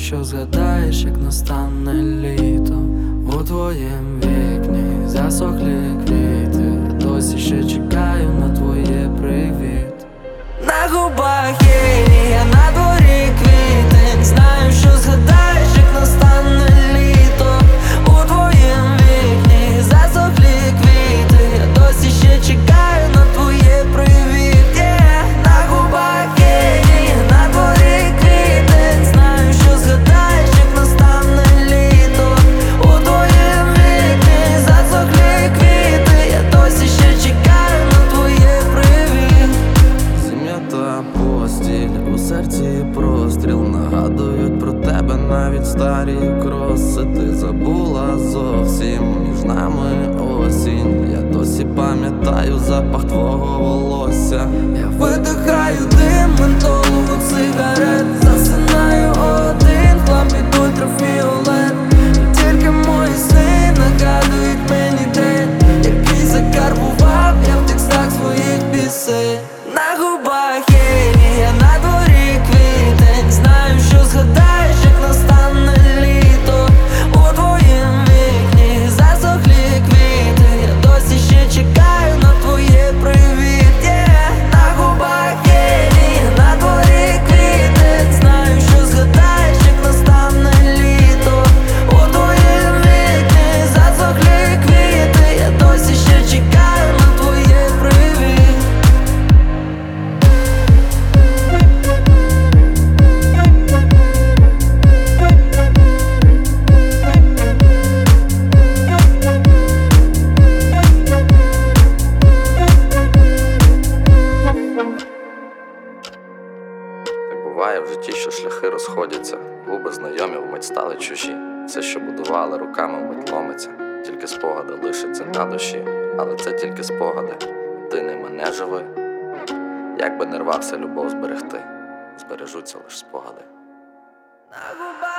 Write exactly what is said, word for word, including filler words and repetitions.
що згадаєш, як настане літо. У твоєм вікні засохлі квіти, я досі ще чекаю на твоє привіт. На губах є лінія, на дворі квітень. Знаю, що згадаєш, як настане літо. У твоєм вікні засохлі квіти, я досі ще чекаю на твоє привіт. yeah. На губах є лінія, на дворі квітень. Знаю, що згадаєш, як настане літо. У твоєм вікні засохлі квіти, я досі ще чекаю на твоє привіт. Зім'ята постіль, у серці простріл, нагадують про тебе навіть старі кроси. Ти забула зовсім, між нами осінь. Я досі пам'ятаю запах твого волосся. Я видихаю дим ментолу сигарет, засинаю один, хлам під ультрафіолет. І тільки мої сни нагадують мені день, який закарбував я в текстах своїх пісень. На губах є лінія, на дворі квітень. Знаю, що згадаєш, як настане літо. У твоєм вікні засохлі квіти, я досі ще чекаю на твоє привіт. yeah. На губах є лінія, на дворі квітень. Знаю, що згадаєш, як настане літо. У твоєм вікні засохлі квіти, я досі ще чекаю на твоє привіт. Так буває в житті, що шляхи розходяться, губи знайомі вмить стали чужі. Все, що будували руками, вмить ломиться. Тільки спогади лишаться на душі, але це тільки спогади. Ти не мене живи. Як би не рвався любов зберегти, збережуться лиш спогади. На губах